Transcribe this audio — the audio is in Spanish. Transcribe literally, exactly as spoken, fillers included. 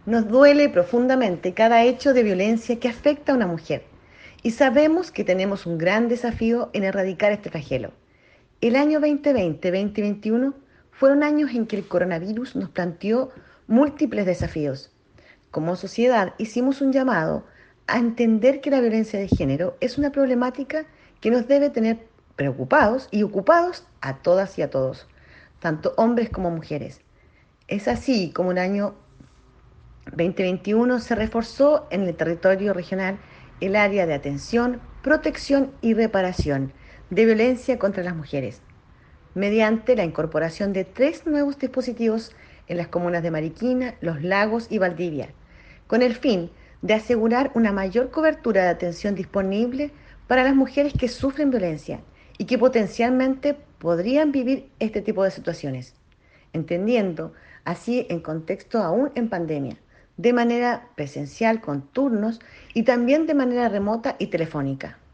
Nos duele profundamente cada hecho de violencia que afecta a una mujer y sabemos que tenemos un gran desafío en erradicar este flagelo. El año dos mil veinte-dos mil veintiuno fueron años en que el coronavirus nos planteó múltiples desafíos. Como sociedad hicimos un llamado a entender que la violencia de género es una problemática que nos debe tener preocupados y ocupados a todas y a todos, tanto hombres como mujeres. Es así como el año dos mil veintiuno se reforzó en el territorio regional el área de atención, protección y reparación de violencia contra las mujeres, mediante la incorporación de tres nuevos dispositivos en las comunas de Mariquina, Los Lagos y Valdivia, con el fin de asegurar una mayor cobertura de atención disponible para las mujeres que sufren violencia y que potencialmente podrían vivir este tipo de situaciones, entendiendo así en contexto aún en pandemia, de manera presencial con turnos y también de manera remota y telefónica.